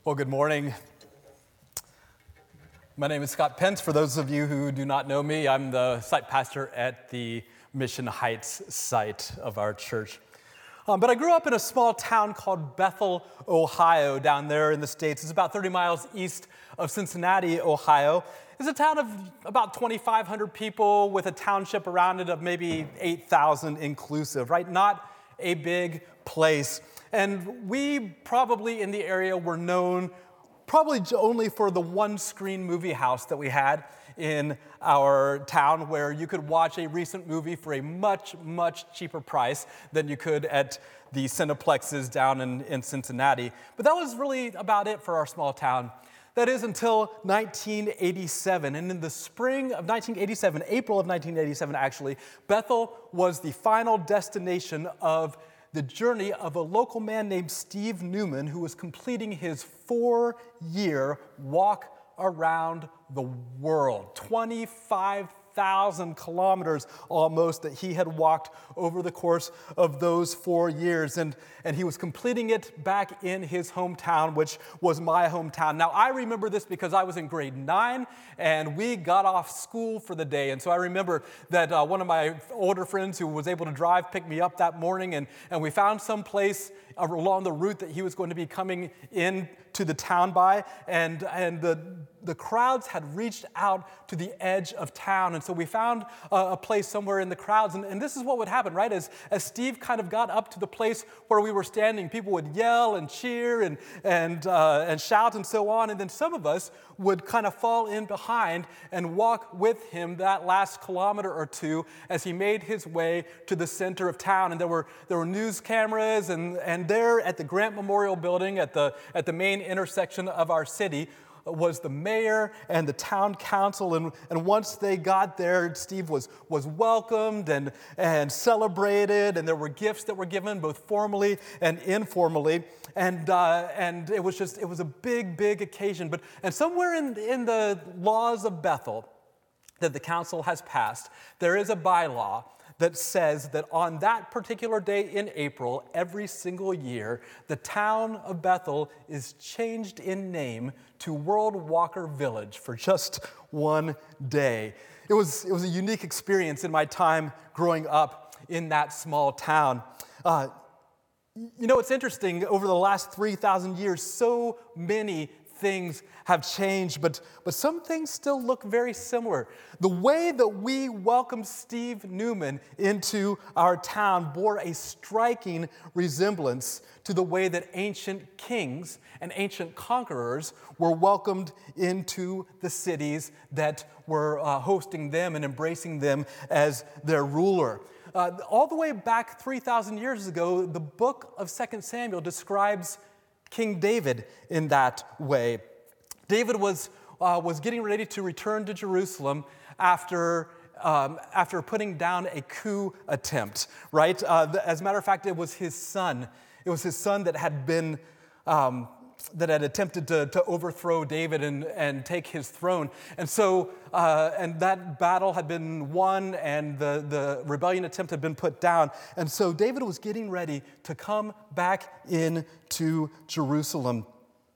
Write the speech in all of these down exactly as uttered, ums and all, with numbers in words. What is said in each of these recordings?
Well, good morning. My name is Scott Pence. For those of you who do not know me, I'm the site pastor at the Mission Heights site of our church. Um, but I grew up in a small town called Bethel, Ohio, down there in the States. It's about thirty miles east of Cincinnati, Ohio. It's a town of about twenty-five hundred people with a township around it of maybe eight thousand inclusive, right? Not a big place. And we probably in the area were known probably only for the one-screen movie house that we had in our town where you could watch a recent movie for a much, much cheaper price than you could at the Cineplexes down in, in Cincinnati. But that was really about it for our small town. That is until nineteen eighty-seven. And in the spring of nineteen eighty-seven, April of nineteen eighty-seven actually, Bethel was the final destination of the journey of a local man named Steve Newman, who was completing his four-year walk around the world. twenty-five thousand kilometers almost that he had walked over the course of those four years. And, and he was completing it back in his hometown, which was my hometown. Now, I remember this because I was in grade nine, and we got off school for the day. And so I remember that uh, one of my older friends who was able to drive picked me up that morning, and, and we found some place along the route that he was going to be coming in to the town by, and, and the, the crowds had reached out to the edge of town, and so we found a, a place somewhere in the crowds, and, and this is what would happen, right? As, as Steve kind of got up to the place where we were standing, people would yell and cheer and, and, uh, and shout and so on, and then some of us would kind of fall in behind and walk with him that last kilometer or two as he made his way to the center of town. And there were there were news cameras, and, and there at the Grant Memorial Building at the at the main intersection of our city was the mayor and the town council, and, and once they got there, Steve was, was welcomed and, and celebrated, and there were gifts that were given both formally and informally, and uh, and it was just, it was a big, big occasion. But and somewhere in, in the laws of Bethel that the council has passed, there is a bylaw that says that on that particular day in April, every single year, the town of Bethel is changed in name to World Walker Village for just one day. It was, it was a unique experience in my time growing up in that small town. Uh, you know, it's interesting, over the last three thousand years, so many things have changed, but, but some things still look very similar. The way that we welcomed Steve Newman into our town bore a striking resemblance to the way that ancient kings and ancient conquerors were welcomed into the cities that were uh, hosting them and embracing them as their ruler. Uh, all the way back three thousand years ago, the book of Second Samuel describes King David in that way. David was, uh, was getting ready to return to Jerusalem after, um, after putting down a coup attempt, right? Uh, as a matter of fact, it was his son. It was his son that had been, um, that had attempted to, to overthrow David and, and take his throne. And so, uh, and that battle had been won, and the, the rebellion attempt had been put down. And so David was getting ready to come back into Jerusalem.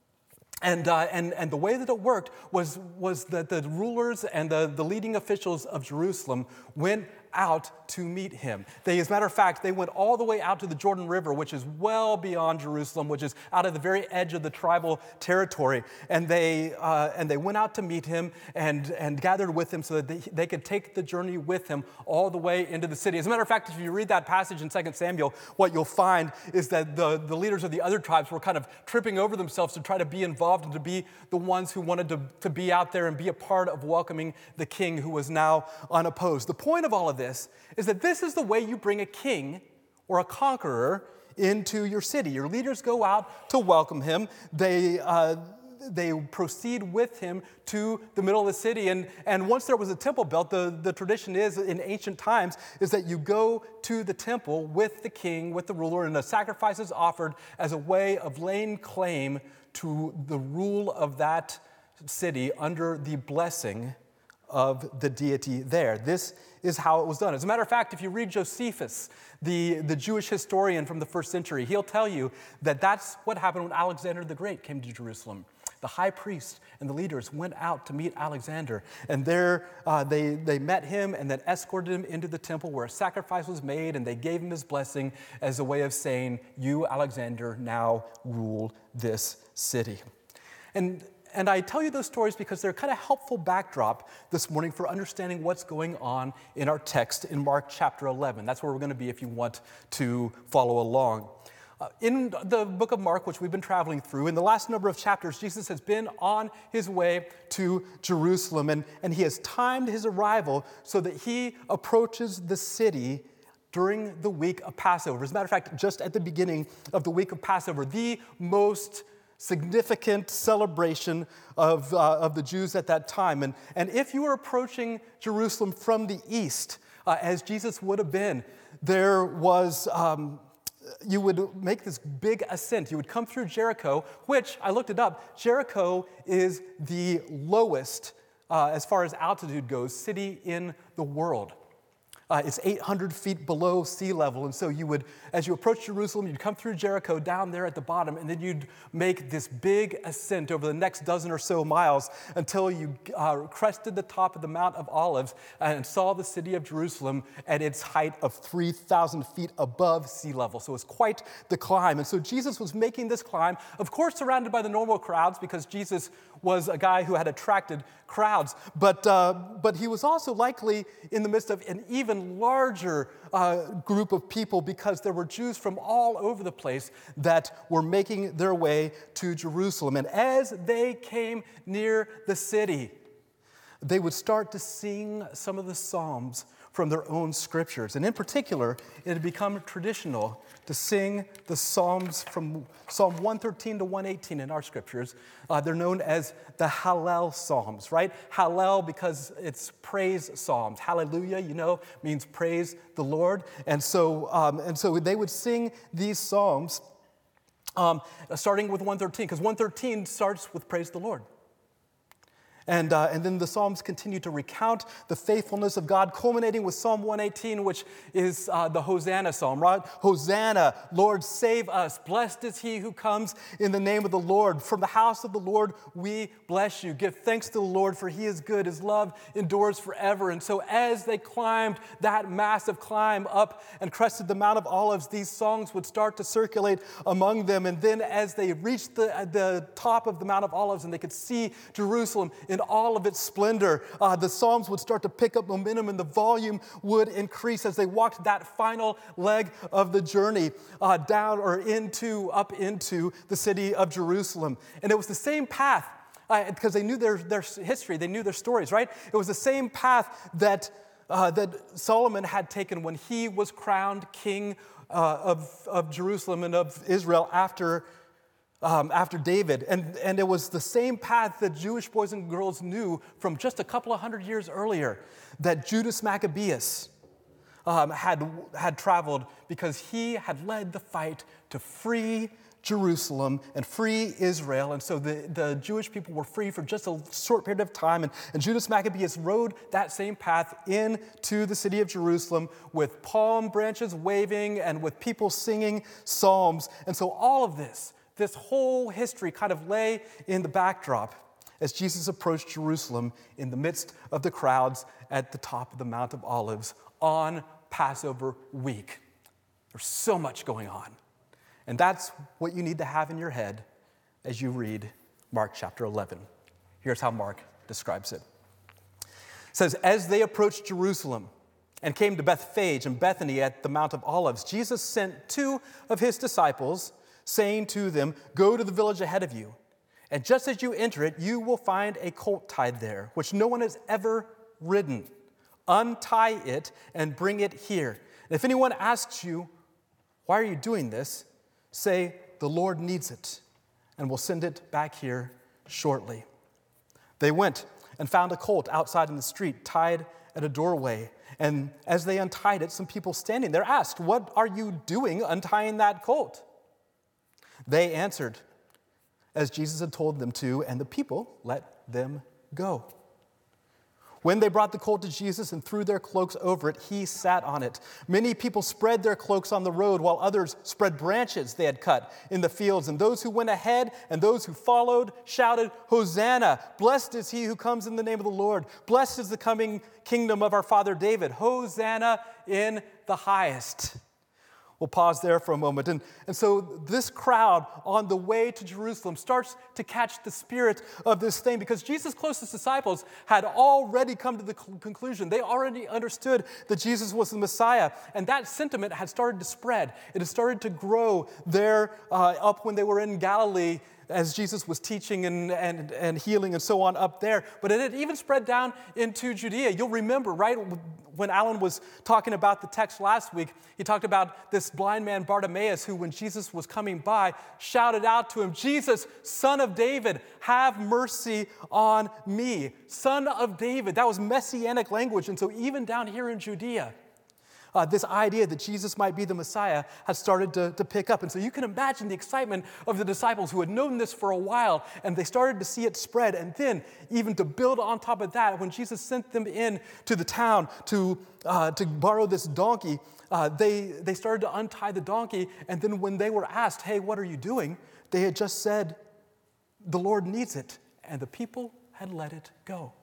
And, uh, and, and the way that it worked was, was that the rulers and the, the leading officials of Jerusalem went out to meet him. They, as a matter of fact, they went all the way out to the Jordan River, which is well beyond Jerusalem, which is out of the very edge of the tribal territory. And they uh, and they went out to meet him and, and gathered with him so that they, they could take the journey with him all the way into the city. As a matter of fact, if you read that passage in Second Samuel, what you'll find is that the, the leaders of the other tribes were kind of tripping over themselves to try to be involved and to be the ones who wanted to, to be out there and be a part of welcoming the king who was now unopposed. The point of all of this is that this is the way you bring a king or a conqueror into your city. Your leaders go out to welcome him. They uh, they proceed with him to the middle of the city. And, and once there was a temple built, the, the tradition is in ancient times is that you go to the temple with the king, with the ruler, and a sacrifice is offered as a way of laying claim to the rule of that city under the blessing of the deity there. This is how it was done. As a matter of fact, if you read Josephus, the, the Jewish historian from the first century, he'll tell you that that's what happened when Alexander the Great came to Jerusalem. The high priest and the leaders went out to meet Alexander, and there uh, they, they met him and then escorted him into the temple where a sacrifice was made, and they gave him his blessing as a way of saying, you, Alexander, now rule this city. And And I tell you those stories because they're kind of helpful backdrop this morning for understanding what's going on in our text in Mark chapter eleven. That's where we're going to be if you want to follow along. Uh, in the book of Mark, which we've been traveling through, in the last number of chapters, Jesus has been on his way to Jerusalem, and, and he has timed his arrival so that he approaches the city during the week of Passover. As a matter of fact, just at the beginning of the week of Passover, the most significant celebration of, uh, of the Jews at that time. And, and if you were approaching Jerusalem from the east, uh, as Jesus would have been, there was, um, you would make this big ascent. You would come through Jericho, which, I looked it up, Jericho is the lowest, uh, as far as altitude goes, city in the world. Uh, it's eight hundred feet below sea level, and so you would, as you approach Jerusalem, you'd come through Jericho down there at the bottom, and then you'd make this big ascent over the next dozen or so miles until you uh, crested the top of the Mount of Olives and saw the city of Jerusalem at its height of three thousand feet above sea level. So it's quite the climb. And so Jesus was making this climb, of course surrounded by the normal crowds because Jesus was a guy who had attracted crowds, but, uh, but he was also likely in the midst of an even larger uh, group of people because there were Jews from all over the place that were making their way to Jerusalem. And as they came near the city, they would start to sing some of the Psalms from their own scriptures. And in particular, it had become traditional to sing the Psalms from Psalm one thirteen to one eighteen in our scriptures. Uh, they're known as the Hallel Psalms, right? Hallel because it's praise Psalms. Hallelujah, you know, means praise the Lord. And so, um, and so they would sing these Psalms um, starting with one thirteen, because one thirteen starts with praise the Lord. And, uh, and then the Psalms continue to recount the faithfulness of God, culminating with Psalm one eighteen, which is uh, the Hosanna Psalm, right? Hosanna, Lord, save us. Blessed is he who comes in the name of the Lord. From the house of the Lord, we bless you. Give thanks to the Lord, for he is good. His love endures forever. And so as they climbed that massive climb up and crested the Mount of Olives, these songs would start to circulate among them. And then as they reached the, the top of the Mount of Olives and they could see Jerusalem in all of its splendor, uh, the Psalms would start to pick up momentum and the volume would increase as they walked that final leg of the journey uh, down or into, up into the city of Jerusalem. And it was the same path, uh, because they knew their, their history, they knew their stories, right? It was the same path that, uh, that Solomon had taken when he was crowned king uh, of, of Jerusalem and of Israel after Um, after David. And, and it was the same path that Jewish boys and girls knew from just a couple of hundred years earlier, that Judas Maccabeus um, had, had traveled because he had led the fight to free Jerusalem and free Israel. And so the, the Jewish people were free for just a short period of time. And, and Judas Maccabeus rode that same path into the city of Jerusalem with palm branches waving and with people singing psalms. And so all of this, This whole history kind of lay in the backdrop as Jesus approached Jerusalem in the midst of the crowds at the top of the Mount of Olives on Passover week. There's so much going on. And that's what you need to have in your head as you read Mark chapter eleven. Here's how Mark describes it. It says, as they approached Jerusalem and came to Bethphage and Bethany at the Mount of Olives, Jesus sent two of his disciples, saying to them, go to the village ahead of you, and just as you enter it, you will find a colt tied there, which no one has ever ridden. Untie it and bring it here. And if anyone asks you, why are you doing this? Say, the Lord needs it, and we'll send it back here shortly. They went and found a colt outside in the street, tied at a doorway. And as they untied it, some people standing there asked, what are you doing untying that colt? They answered as Jesus had told them to, and the people let them go. When they brought the colt to Jesus and threw their cloaks over it, he sat on it. Many people spread their cloaks on the road, while others spread branches they had cut in the fields. And those who went ahead and those who followed shouted, "Hosanna! Blessed is he who comes in the name of the Lord. Blessed is the coming kingdom of our father David. Hosanna in the highest." We'll pause there for a moment. And, and so this crowd on the way to Jerusalem starts to catch the spirit of this thing, because Jesus' closest disciples had already come to the conclusion. They already understood that Jesus was the Messiah. And that sentiment had started to spread. It had started to grow there uh, up when they were in Galilee, as Jesus was teaching and, and, and healing and so on up there. But it had even spread down into Judea. You'll remember, right, when Alan was talking about the text last week, he talked about this blind man Bartimaeus who, when Jesus was coming by, shouted out to him, "Jesus, Son of David, have mercy on me." Son of David. That was messianic language. And so even down here in Judea, Uh, this idea that Jesus might be the Messiah has started to, to pick up. And so you can imagine the excitement of the disciples who had known this for a while, and they started to see it spread. And then, even to build on top of that, when Jesus sent them in to the town to, uh, to borrow this donkey, uh, they, they started to untie the donkey. And then when they were asked, "Hey, what are you doing?" they had just said, "The Lord needs it." And the people had let it go.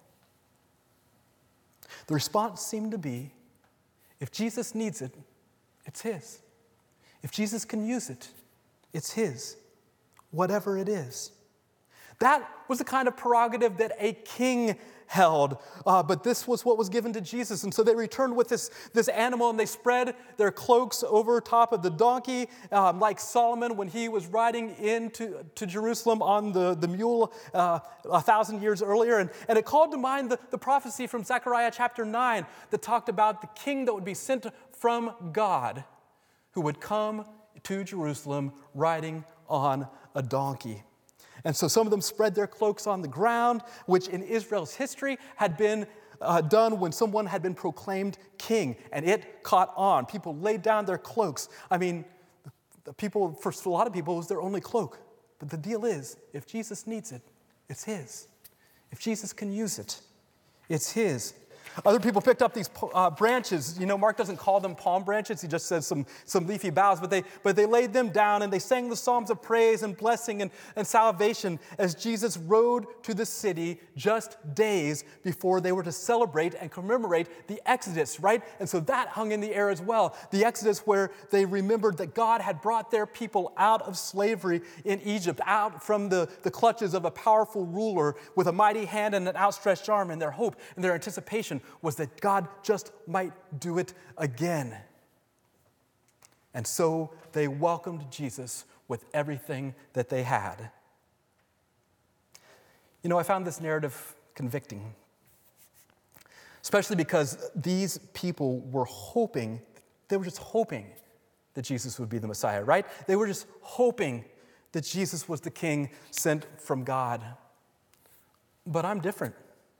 The response seemed to be, if Jesus needs it, it's his. If Jesus can use it, it's his, whatever it is. That was the kind of prerogative that a king held, uh, but this was what was given to Jesus. And so they returned with this, this animal, and they spread their cloaks over top of the donkey, um, like Solomon when he was riding into to Jerusalem on the, the mule uh, a thousand years earlier. And, and it called to mind the, the prophecy from Zechariah chapter nine that talked about the king that would be sent from God, who would come to Jerusalem riding on a donkey. And so some of them spread their cloaks on the ground, which in Israel's history had been uh, done when someone had been proclaimed king, and it caught on. People laid down their cloaks. I mean, the people, for a lot of people, it was their only cloak. But the deal is, if Jesus needs it, it's his. If Jesus can use it, it's his. Other people picked up these uh, branches. You know, Mark doesn't call them palm branches. He just says some, some leafy boughs. But they, but they laid them down, and they sang the psalms of praise and blessing and, and salvation as Jesus rode to the city just days before they were to celebrate and commemorate the Exodus, right? And so that hung in the air as well. The Exodus, where they remembered that God had brought their people out of slavery in Egypt, out from the, the clutches of a powerful ruler with a mighty hand and an outstretched arm, and their hope and their anticipation was that God just might do it again. And so they welcomed Jesus with everything that they had. You know, I found this narrative convicting, especially because these people were hoping, they were just hoping that Jesus would be the Messiah, right? They were just hoping that Jesus was the king sent from God. But I'm different.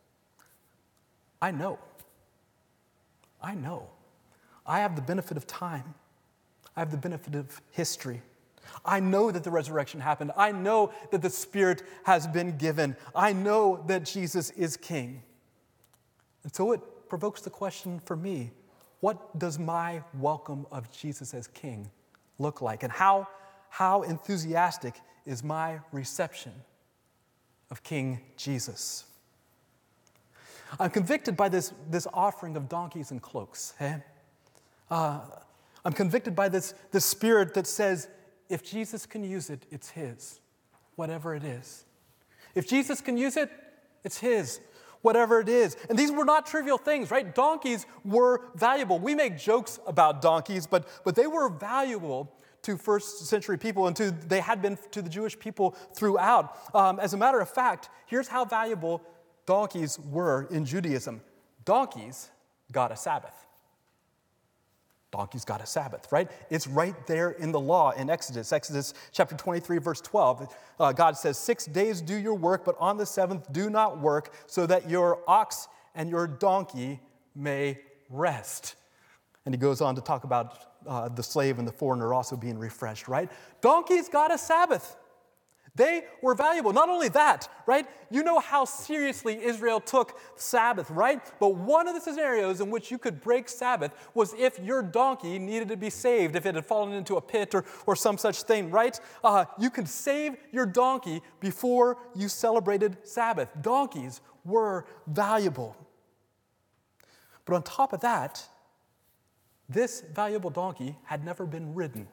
I know. I know. I have the benefit of time. I have the benefit of history. I know that the resurrection happened. I know that the Spirit has been given. I know that Jesus is King. And so it provokes the question for me, what does my welcome of Jesus as King look like? And how, how enthusiastic is my reception of King Jesus? I'm convicted by this, this offering of donkeys and cloaks. Eh? Uh, I'm convicted by this, this spirit that says, if Jesus can use it, it's his, whatever it is. If Jesus can use it, it's his, whatever it is. And these were not trivial things, right? Donkeys were valuable. We make jokes about donkeys, but, but they were valuable to first century people, and to, they had been to the Jewish people throughout. Um, as a matter of fact, here's how valuable donkeys were in Judaism. Donkeys got a Sabbath. Donkeys got a Sabbath, right? It's right there in the law in Exodus. Exodus chapter twenty-three, verse twelve. Uh, God says, six days do your work, but on the seventh do not work, so that your ox and your donkey may rest. And he goes on to talk about uh, the slave and the foreigner also being refreshed, right? Donkeys got a Sabbath. They were valuable. Not only that, right? You know how seriously Israel took Sabbath, right? But one of the scenarios in which you could break Sabbath was if your donkey needed to be saved, if it had fallen into a pit or, or some such thing, right? Uh, you could save your donkey before you celebrated Sabbath. Donkeys were valuable. But on top of that, this valuable donkey had never been ridden.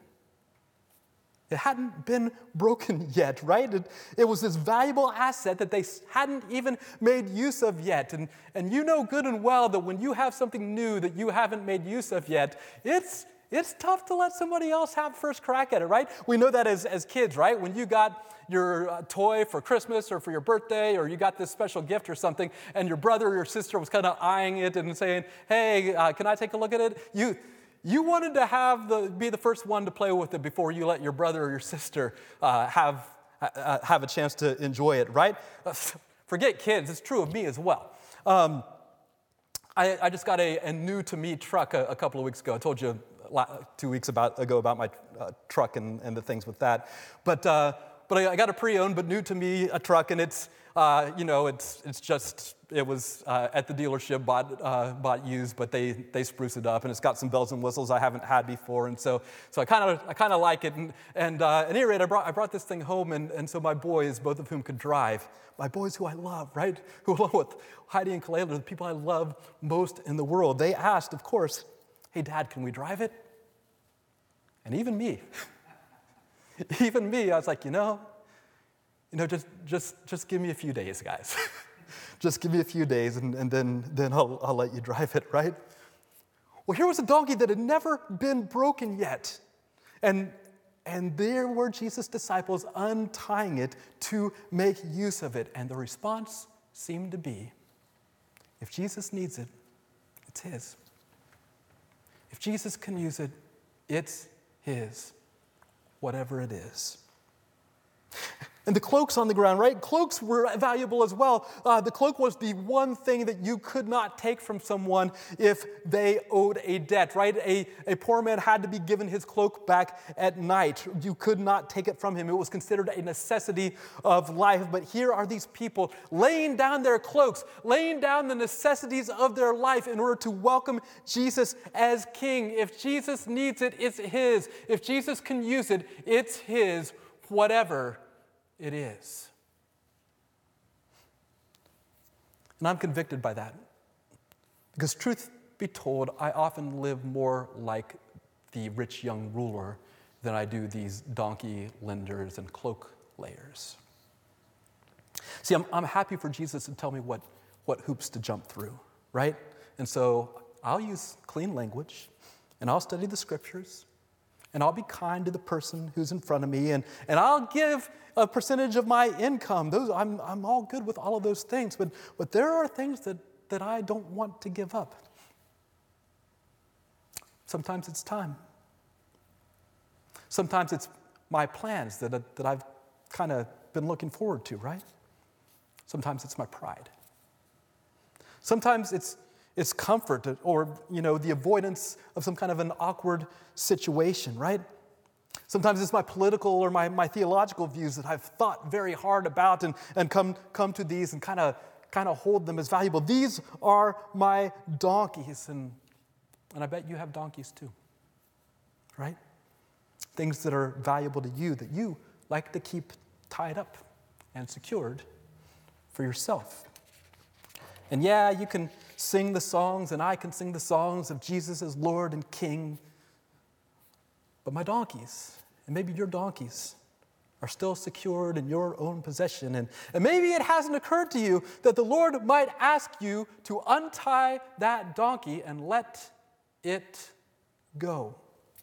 It hadn't been broken yet, right? It, it was this valuable asset that they hadn't even made use of yet. And, and you know good and well that when you have something new that you haven't made use of yet, it's, it's tough to let somebody else have first crack at it, right? We know that as, as kids, right? When you got your uh, toy for Christmas or for your birthday, or you got this special gift or something, and your brother or your sister was kind of eyeing it and saying, hey, uh, can I take a look at it? You... You wanted to have the, be the first one to play with it before you let your brother or your sister uh, have, uh, have a chance to enjoy it, right? Uh, forget kids, it's true of me as well. Um, I, I just got a, a new-to-me truck a, a couple of weeks ago. I told you two weeks about, ago about my uh, truck and, and the things with that. But, uh, but I, I got a pre-owned but new-to-me a truck, and it's, uh, you know, it's, it's just... It was uh, at the dealership, bought uh, bought used, but they they spruce it up, and it's got some bells and whistles I haven't had before, and so so I kind of I kind of like it. And and uh, at any rate, I brought I brought this thing home, and, and so my boys, both of whom could drive, my boys who I love, right, who along with Heidi and Kalila, the people I love most in the world, they asked, of course, hey, Dad, can we drive it? And even me, even me, I was like, you know, you know, just just just give me a few days, guys. Just give me a few days, and, and then, then I'll, I'll let you drive it, right? Well, here was a donkey that had never been broken yet. And, and there were Jesus' disciples untying it to make use of it. And the response seemed to be, if Jesus needs it, it's his. If Jesus can use it, it's his, whatever it is. And the cloaks on the ground, right? Cloaks were valuable as well. Uh, the cloak was the one thing that you could not take from someone if they owed a debt, right? A, a poor man had to be given his cloak back at night. You could not take it from him. It was considered a necessity of life. But here are these people laying down their cloaks, laying down the necessities of their life in order to welcome Jesus as king. If Jesus needs it, it's his. If Jesus can use it, it's his, whatever it is. And I'm convicted by that. Because truth be told, I often live more like the rich young ruler than I do these donkey lenders and cloak layers. See, I'm, I'm happy for Jesus to tell me what, what hoops to jump through, right? And so I'll use clean language, and I'll study the scriptures, and I'll be kind to the person who's in front of me, and, and I'll give a percentage of my income. Those I'm, I'm all good with all of those things, but, but there are things that, that I don't want to give up. Sometimes it's time. Sometimes it's my plans that, that I've kind of been looking forward to, right? Sometimes it's my pride. Sometimes it's it's comfort or, you know, the avoidance of some kind of an awkward situation, right? Sometimes it's my political or my, my theological views that I've thought very hard about and, and come, come to these and kind of kind of hold them as valuable. These are my donkeys, and, and I bet you have donkeys too, right? Things that are valuable to you that you like to keep tied up and secured for yourself. And yeah, you can sing the songs, and I can sing the songs of Jesus as Lord and King. But my donkeys, and maybe your donkeys, are still secured in your own possession. And, and maybe it hasn't occurred to you that the Lord might ask you to untie that donkey and let it go.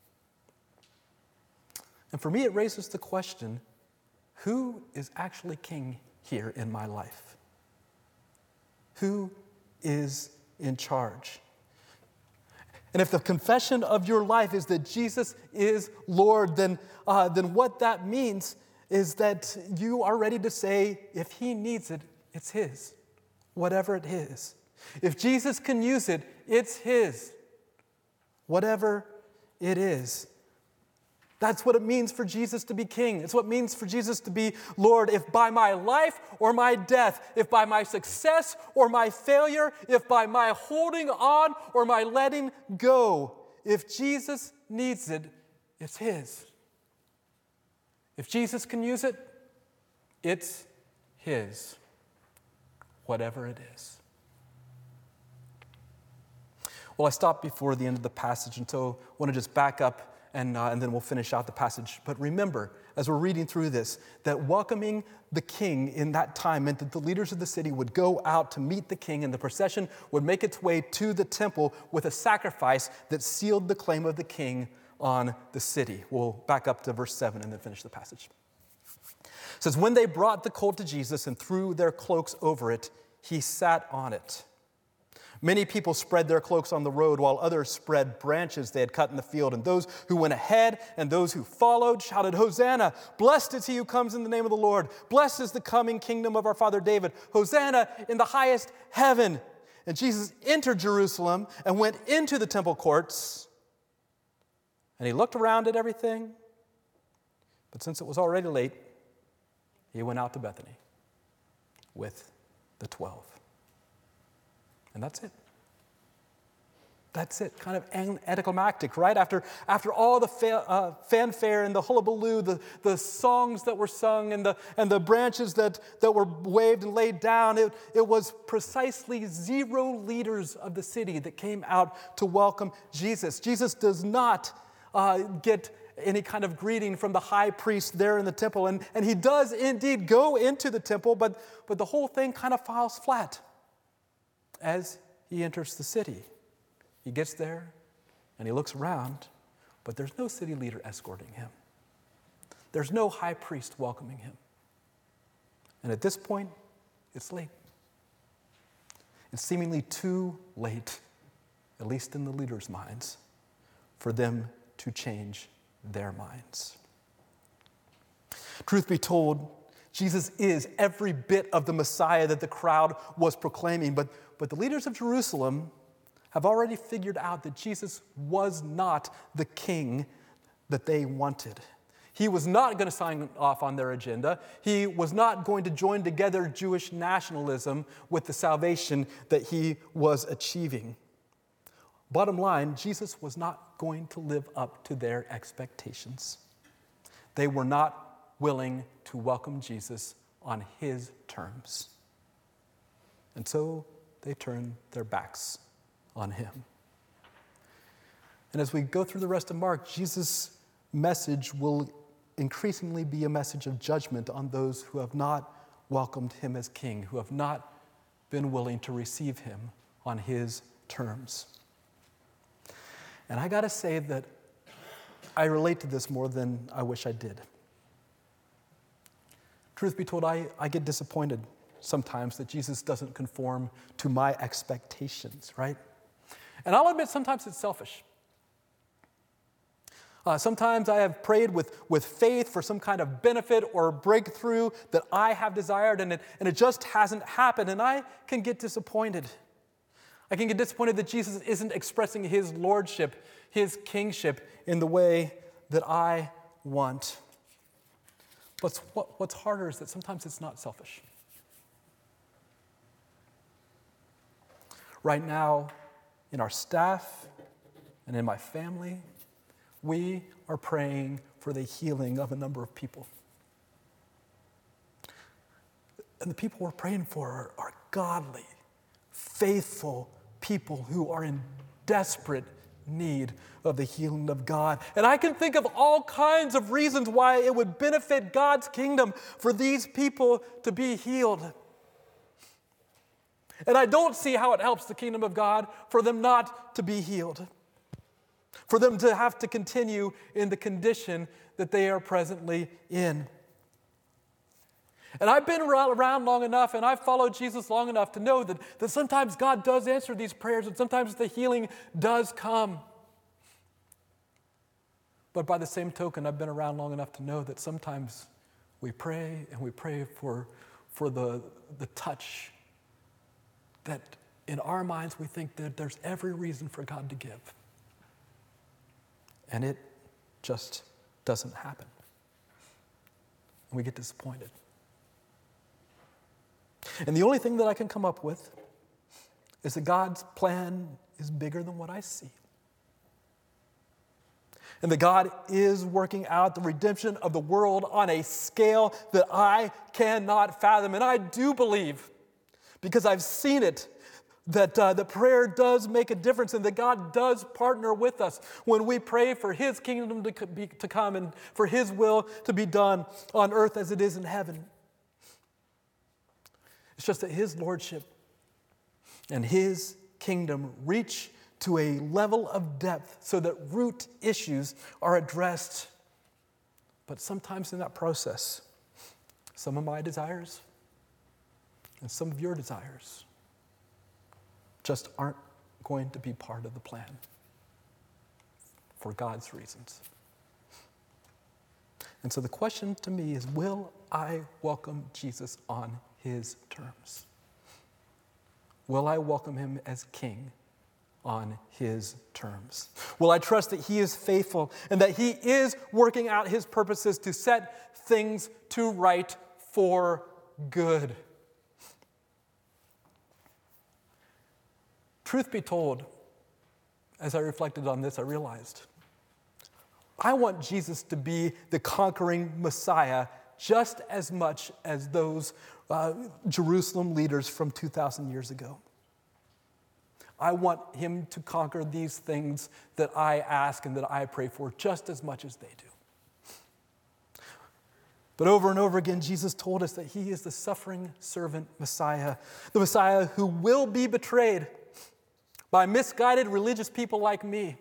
And for me, it raises the question, who is actually king here in my life? Who is in charge? And if the confession of your life is that Jesus is Lord, then, uh, then what that means is that you are ready to say, if he needs it, it's his, whatever it is. If Jesus can use it, it's his, whatever it is. That's what it means for Jesus to be king. It's what it means for Jesus to be Lord. If by my life or my death, if by my success or my failure, if by my holding on or my letting go, if Jesus needs it, it's his. If Jesus can use it, it's his, whatever it is. Well, I stopped before the end of the passage, and so I want to just back up, and, uh, and then we'll finish out the passage. But remember, as we're reading through this, that welcoming the king in that time meant that the leaders of the city would go out to meet the king, and the procession would make its way to the temple with a sacrifice that sealed the claim of the king on the city. We'll back up to verse seven and then finish the passage. It says, when they brought the colt to Jesus and threw their cloaks over it, he sat on it. Many people spread their cloaks on the road, while others spread branches they had cut in the field. And those who went ahead and those who followed shouted, Hosanna! Blessed is he who comes in the name of the Lord. Blessed is the coming kingdom of our father David. Hosanna in the highest heaven. And Jesus entered Jerusalem and went into the temple courts. And he looked around at everything. But since it was already late, he went out to Bethany with the twelve. And that's it. That's it. Kind of anticlimactic, right? After, after all the fa- uh, fanfare and the hullabaloo, the, the songs that were sung and the, and the branches that, that were waved and laid down, it, it was precisely zero leaders of the city that came out to welcome Jesus. Jesus does not uh, get any kind of greeting from the high priest there in the temple. And, and he does indeed go into the temple, but, but the whole thing kind of falls flat as he enters the city. He gets there and he looks around, but there's no city leader escorting him. There's no high priest welcoming him. And at this point, it's late. It's seemingly too late, at least in the leaders' minds, for them to change their minds. Truth be told, Jesus is every bit of the Messiah that the crowd was proclaiming, but, but the leaders of Jerusalem have already figured out that Jesus was not the king that they wanted. He was not going to sign off on their agenda. He was not going to join together Jewish nationalism with the salvation that he was achieving. Bottom line, Jesus was not going to live up to their expectations. They were not willing to welcome Jesus on his terms. And so they turned their backs on him. And as we go through the rest of Mark, Jesus' message will increasingly be a message of judgment on those who have not welcomed him as king, who have not been willing to receive him on his terms. And I got to say that I relate to this more than I wish I did. Truth be told, I, I get disappointed sometimes that Jesus doesn't conform to my expectations, right? And I'll admit sometimes it's selfish. Uh, sometimes I have prayed with, with faith for some kind of benefit or breakthrough that I have desired, and it, and it just hasn't happened, and I can get disappointed. I can get disappointed that Jesus isn't expressing his lordship, his kingship in the way that I want. But what, what's harder is that sometimes it's not selfish. Right now, in our staff and in my family, we are praying for the healing of a number of people. And the people we're praying for are, are godly, faithful people who are in desperate need of the healing of God. And I can think of all kinds of reasons why it would benefit God's kingdom for these people to be healed. And I don't see how it helps the kingdom of God for them not to be healed, for them to have to continue in the condition that they are presently in. And I've been around long enough and I've followed Jesus long enough to know that, that sometimes God does answer these prayers and sometimes the healing does come. But by the same token, I've been around long enough to know that sometimes we pray and we pray for, for the, the touch that in our minds we think that there's every reason for God to give. And it just doesn't happen. And we get disappointed. And the only thing that I can come up with is that God's plan is bigger than what I see. And that God is working out the redemption of the world on a scale that I cannot fathom. And I do believe, because I've seen it, that uh, the prayer does make a difference and that God does partner with us when we pray for His kingdom to, be, to come and for His will to be done on earth as it is in heaven. It's just that His lordship and His kingdom reach to a level of depth so that root issues are addressed. But sometimes in that process, some of my desires and some of your desires just aren't going to be part of the plan for God's reasons. And so the question to me is, will I welcome Jesus on His terms? Will I welcome Him as King on His terms? Will I trust that He is faithful and that He is working out His purposes to set things to right for good? Truth be told, as I reflected on this, I realized I want Jesus to be the conquering Messiah just as much as those uh, Jerusalem leaders from two thousand years ago. I want Him to conquer these things that I ask and that I pray for just as much as they do. But over and over again, Jesus told us that He is the suffering servant Messiah, the Messiah who will be betrayed by misguided religious people like me.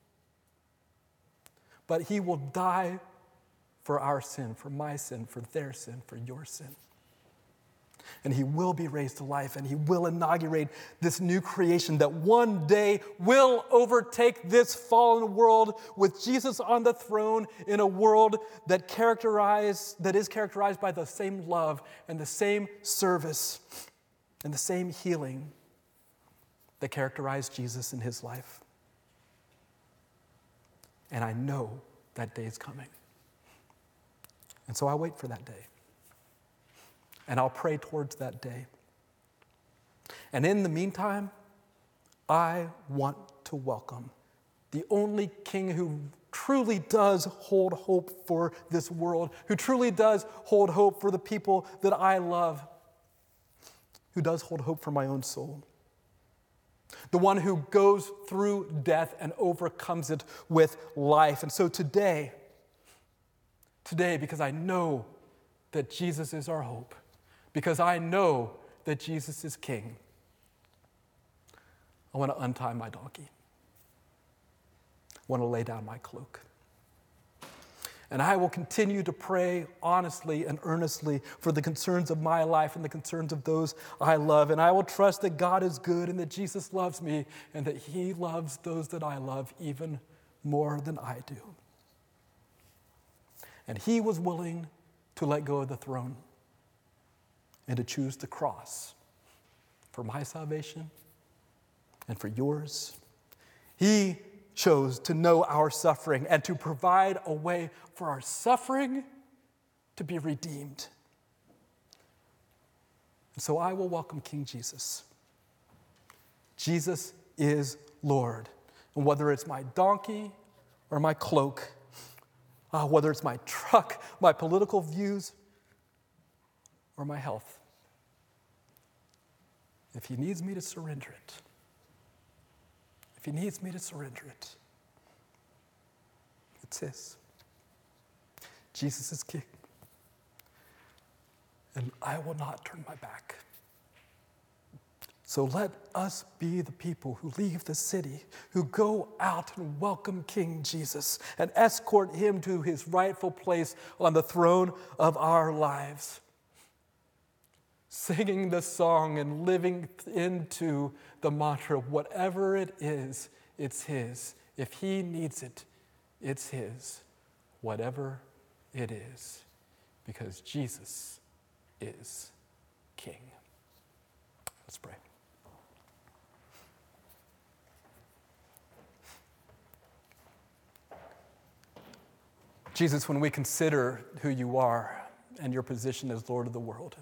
But He will die for our sin, for my sin, for their sin, for your sin. And He will be raised to life, and He will inaugurate this new creation that one day will overtake this fallen world with Jesus on the throne in a world that characterize, that is characterized by the same love and the same service and the same healing that characterized Jesus in His life. And I know that day is coming. And so I wait for that day. And I'll pray towards that day. And in the meantime, I want to welcome the only King who truly does hold hope for this world, who truly does hold hope for the people that I love, who does hold hope for my own soul. The one who goes through death and overcomes it with life. And so today, today, because I know that Jesus is our hope, because I know that Jesus is King, I want to untie my donkey. I want to lay down my cloak. And I will continue to pray honestly and earnestly for the concerns of my life and the concerns of those I love. And I will trust that God is good and that Jesus loves me and that He loves those that I love even more than I do. And He was willing to let go of the throne and to choose the cross for my salvation and for yours. He chose to know our suffering and to provide a way for our suffering to be redeemed. And so I will welcome King Jesus. Jesus is Lord. And whether it's my donkey or my cloak, uh, whether it's my truck, my political views, or my health, if He needs me to surrender it, if He needs me to surrender it, it's His. Jesus is King. And I will not turn my back. So let us be the people who leave the city, who go out and welcome King Jesus and escort Him to His rightful place on the throne of our lives. Singing the song and living into the mantra, whatever it is, it's His. If He needs it, it's His. Whatever it is, because Jesus is King. Let's pray. Jesus, when we consider who you are and your position as Lord of the world,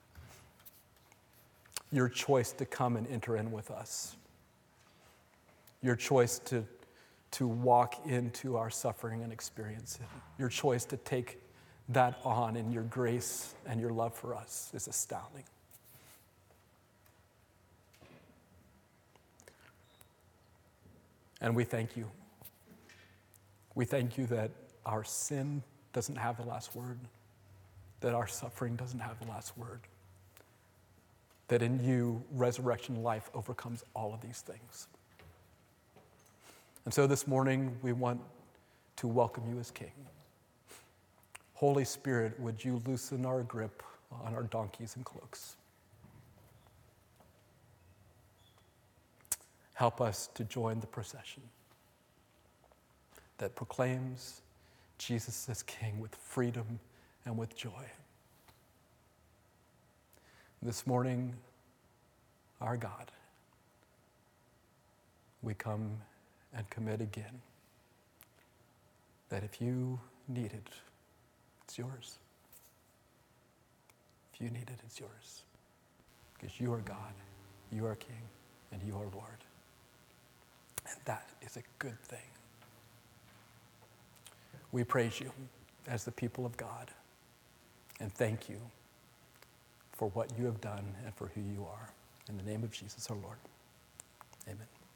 your choice to come and enter in with us, your choice to, to walk into our suffering and experience it, your choice to take that on in your grace and your love for us is astounding. And we thank you. We thank you that our sin doesn't have the last word, that our suffering doesn't have the last word, that in you, resurrection life overcomes all of these things. And so this morning, we want to welcome you as King. Holy Spirit, would you loosen our grip on our donkeys and cloaks? Help us to join the procession that proclaims Jesus as King with freedom and with joy. This morning, our God, we come and commit again that if you need it, it's yours. If you need it, it's yours. Because you are God, you are King, and you are Lord. And that is a good thing. We praise you as the people of God and thank you for what you have done and for who you are. In the name of Jesus our Lord, amen.